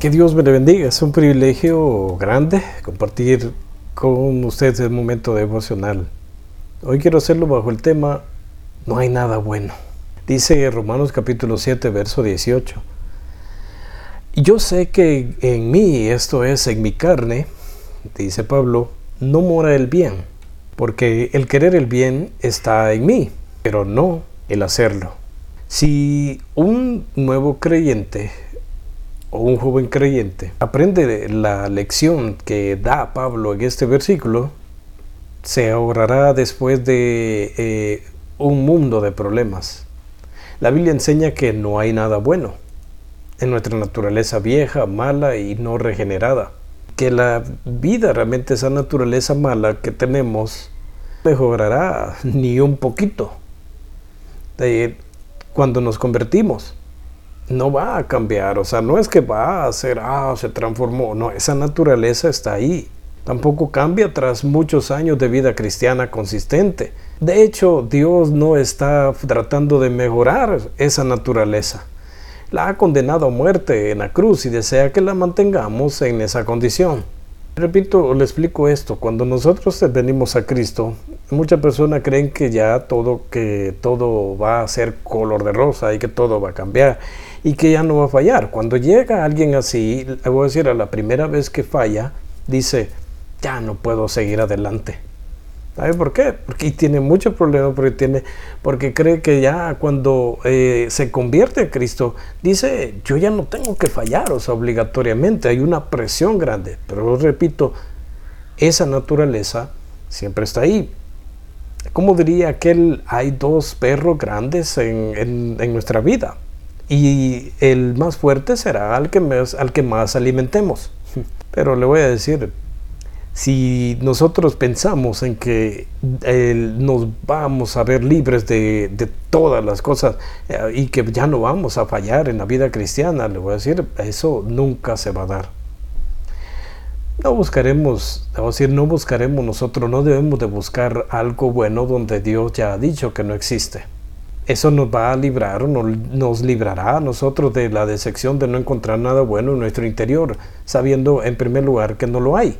Que Dios me le bendiga. Es un privilegio grande compartir con ustedes el momento devocional. Hoy quiero hacerlo bajo el tema No hay nada bueno. Dice Romanos capítulo 7, verso 18. Y yo sé que en mí, esto es, en mi carne, dice Pablo, no mora el bien, porque el querer el bien está en mí, pero no el hacerlo. Si un nuevo creyente o un joven creyente aprende la lección que da Pablo en este versículo, se ahorrará después de un mundo de problemas. La Biblia enseña que no hay nada bueno en nuestra naturaleza vieja, mala y no regenerada. Que la vida, realmente esa naturaleza mala que tenemos, mejorará ni un poquito. Cuando nos convertimos, no va a cambiar, o sea, no es que va a ser, se transformó, no, esa naturaleza está ahí. Tampoco cambia tras muchos años de vida cristiana consistente. De hecho, Dios no está tratando de mejorar esa naturaleza. La ha condenado a muerte en la cruz y desea que la mantengamos en esa condición. Repito, le explico esto. Cuando nosotros venimos a Cristo, muchas personas creen que ya todo va a ser color de rosa y que todo va a cambiar y que ya no va a fallar. Cuando llega alguien así, le voy a decir, a la primera vez que falla, dice, ya no puedo seguir adelante. ¿Sabe por qué? Porque tiene muchos problemas, porque cree que ya cuando se convierte en Cristo, dice, yo ya no tengo que fallar, o sea, obligatoriamente, hay una presión grande. Pero repito, esa naturaleza siempre está ahí. Como diría aquel, hay dos perros grandes en nuestra vida, y el más fuerte será al que más alimentemos. Pero le voy a decir, si nosotros pensamos en que nos vamos a ver libres de todas las cosas y que ya no vamos a fallar en la vida cristiana, le voy a decir, eso nunca se va a dar. No buscaremos nosotros, no debemos de buscar algo bueno donde Dios ya ha dicho que no existe. Eso nos va a librar, nos librará a nosotros de la decepción de no encontrar nada bueno en nuestro interior, sabiendo en primer lugar que no lo hay.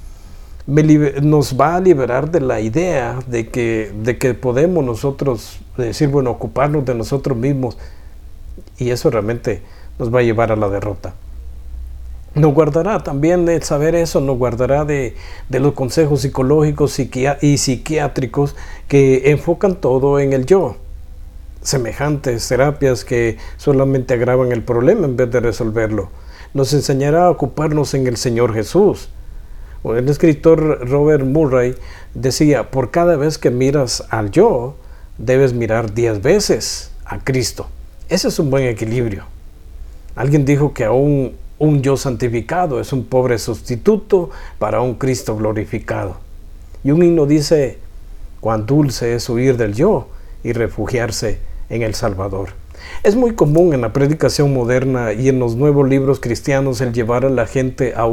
Nos va a liberar de la idea de que podemos nosotros decir, bueno, ocuparnos de nosotros mismos, y eso realmente nos va a llevar a la derrota. Nos guardará también de saber eso, nos guardará de los consejos psicológicos y psiquiátricos que enfocan todo en el yo. Semejantes terapias que solamente agravan el problema en vez de resolverlo. Nos enseñará a ocuparnos en el Señor Jesús. El escritor Robert Murray decía, por cada vez que miras al yo, debes mirar 10 veces a Cristo. Ese es un buen equilibrio. Alguien dijo que aún un yo santificado es un pobre sustituto para un Cristo glorificado. Y un himno dice, cuán dulce es huir del yo y refugiarse en el Salvador. Es muy común en la predicación moderna y en los nuevos libros cristianos el llevar a la gente a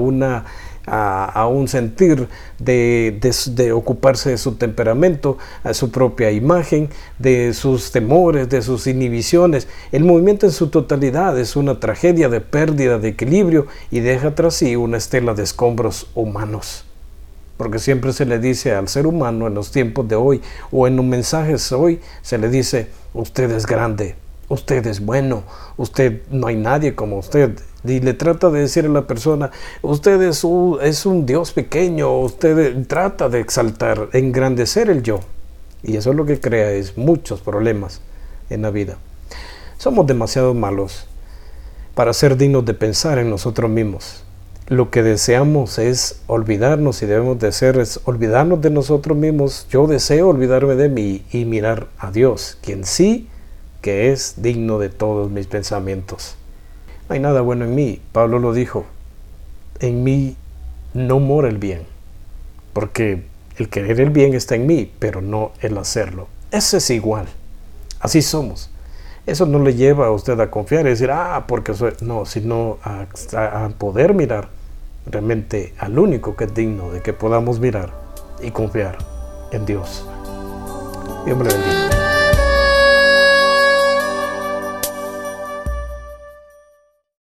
un sentir de ocuparse de su temperamento, a su propia imagen, de sus temores, de sus inhibiciones. El movimiento en su totalidad es una tragedia de pérdida de equilibrio y deja tras sí una estela de escombros humanos. Porque siempre se le dice al ser humano en los tiempos de hoy o en los mensajes hoy, se le dice, usted es grande, usted es bueno, no hay nadie como usted. Y le trata de decir a la persona, usted es un Dios pequeño, usted trata de exaltar, engrandecer el yo. Y eso es lo que crea muchos problemas en la vida. Somos demasiado malos para ser dignos de pensar en nosotros mismos. Lo que deseamos es olvidarnos y debemos de hacer es olvidarnos de nosotros mismos. Yo deseo olvidarme de mí y mirar a Dios, quien sí que es digno de todos mis pensamientos. No hay nada bueno en mí, Pablo lo dijo, en mí no mora el bien, porque el querer el bien está en mí, pero no el hacerlo. Eso es igual, así somos. Eso no le lleva a usted a confiar y decir, porque soy, no, sino a poder mirar realmente al único que es digno de que podamos mirar y confiar en Dios. Dios me lo bendiga.